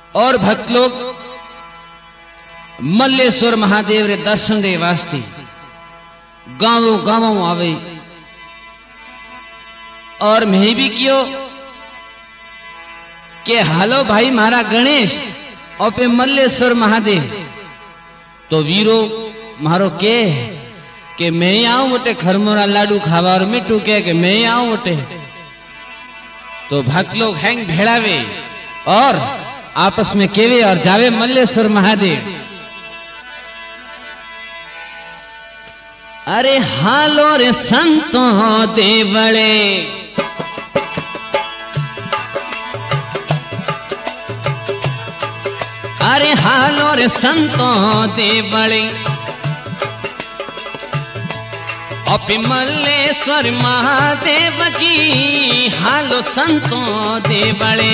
और भक्त लोग मल्लेश्वर महादेव रे दर्शन दे वास्ते गाँव गाँव आवे। और मैं भी कियो के हालो भाई मारा गणेश और पे मल्लेश्वर महादेव। तो वीरो मारो के मैं आऊं बटे खरमोरा लाडू खावा और मिट्टू के मैं आऊं बटे। तो भक्त लोग हैंग भेड़ावे और आपस में केवे और जावे मल्लेश्वर महादेव। अरे हालो रे संतों देवड़े, अरे हालो रे संतों देवड़े, अपि मल्लेश्वर महादेव जी हालो संतों देवड़े।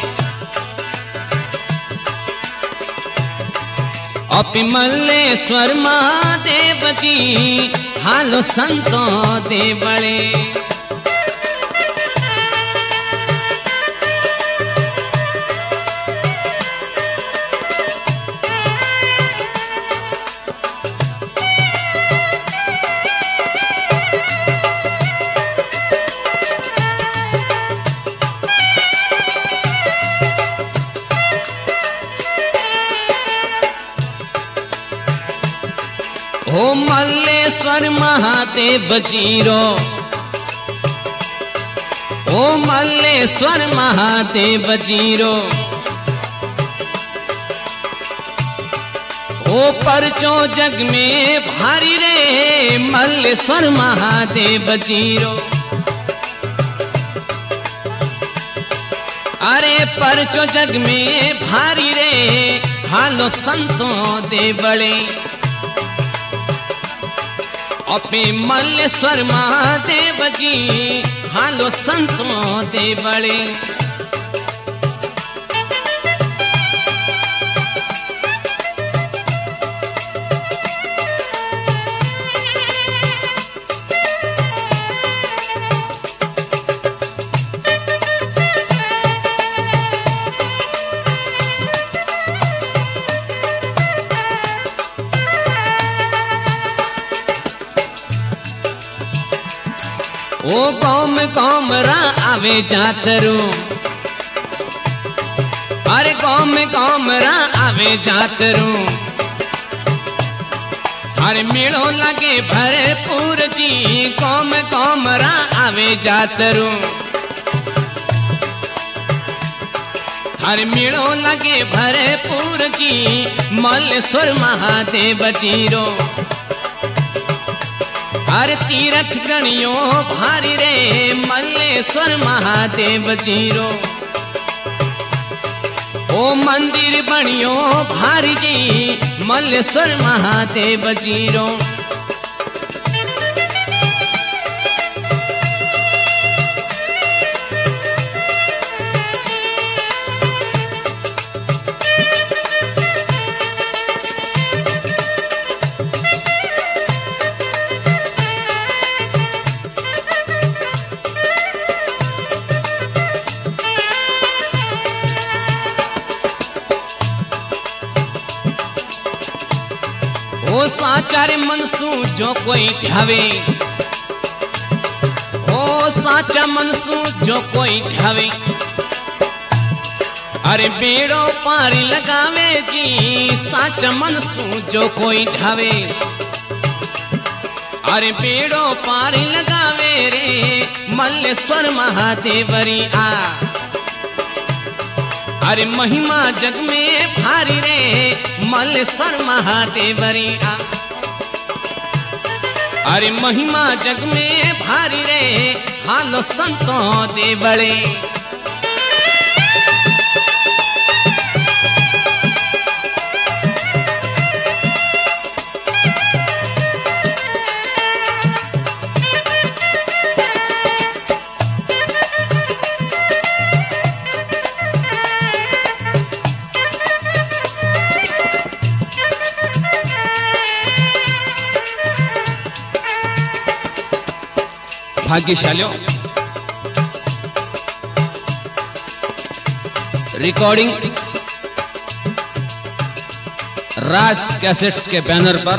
अपि मल्लेश्वर महादेव जी हालो संतों देवड़े। ओ मल्लेश्वर महादेव जीरो, ओ मल्लेश्वर महादेव जीरो, ओ परचो जग में भारी रे मल्लेश्वर महादेव जीरो। अरे परचो जग में भारी रे हालो संतों देवड़े। अपे मल्लेश्वर महादेव जी हालो संतों देवड़े। ओ कौम कौम रा आवे जातरू, अरे कौम कौम रा आवे जातरू। हर मेड़ो लगे भरपूर जी कौम कौम रा आवे जातरू। हर मेड़ो लगे भरपूर जी मल्लेश्वर महादेव जीरो। हर तीरथ गणियो भारी रे मल्लेश्वर महादेव जीरो। ओ मंदिर बनियो भारी जी मल्लेश्वर महादेव जीरो। ओ साचा रे मनसू जो कोई ढावे, ओ साचा मनसू जो कोई ढावे। अरे बेड़ो पारी लगावे जी साचा मनसू जो कोई ढावे। अरे बेड़ो पारी लगावे रे मल्लेश्वर महादेवरी आ। अरे महिमा जग में भारी रे मल्लेश्वर महादेवरी आ। अरे महिमा जग में भारी रे हालो संतों देवड़े। भाग्यशालियों रिकॉर्डिंग राज कैसेट्स के बैनर पर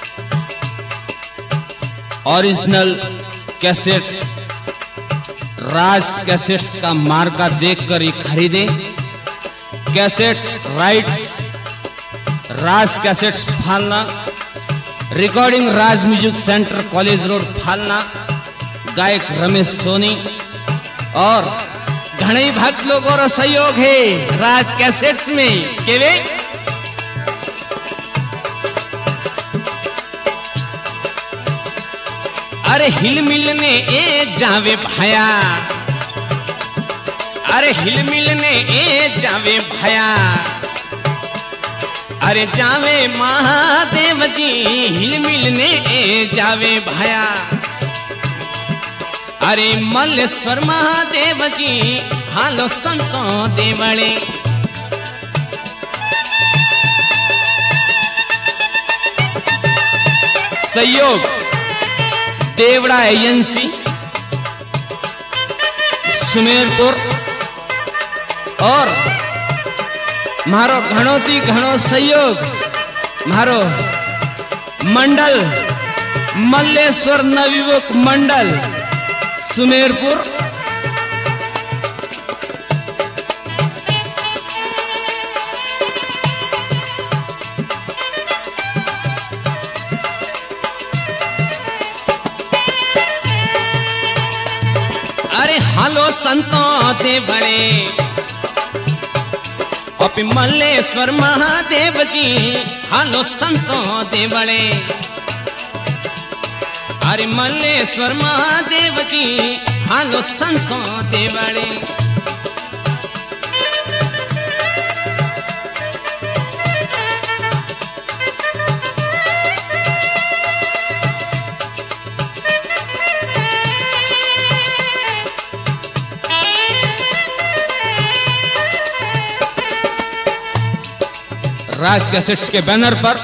ओरिजिनल कैसेट्स राज कैसेट्स का मार्का देखकर ही खरीदे। Cassettes rights Raj cassettes Falna, recording Raj music centre college road Falna, गायक रमेश सोनी और घणे भक्त लोगों का सहयोग है राज कैसेट्स में केवे। अरे हिल मिलने ए जावे भाया, अरे हिल मिलने ए जावे भाया, अरे जावे महादेव जी हिल मिलने ए जावे भाया। अरे मल्लेश्वर महादेव जी हालो संतों देवड़े। सहयोग देवड़ा एजेंसी सुमेरपुर और मारो घणोती घणो सहयोग मारो मंडल मल्लेश्वर नवयुवक मंडल सुमेरपुर। अरे हालो संतों दे बड़े ओपी मल्लेश्वर महादेव जी हालो संतों दे बड़े। अरे मल्लेश्वर महादेव जी हालो संतों दे बड़े। राज कैसेट्स के बैनर पर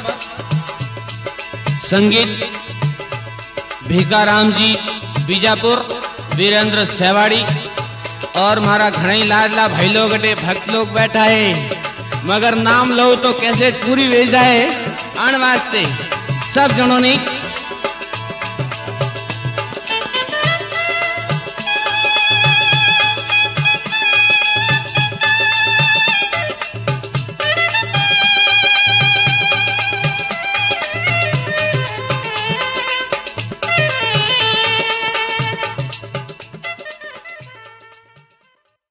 संगीत भिकाराम जी बीजापुर, वीरेंद्र सेवाड़ी और मारा घणे लाडला भाई लोग अटे भक्त लोग बैठा है, मगर नाम लो तो कैसेट पूरी वे जाए आन वास्ते सब जनों ने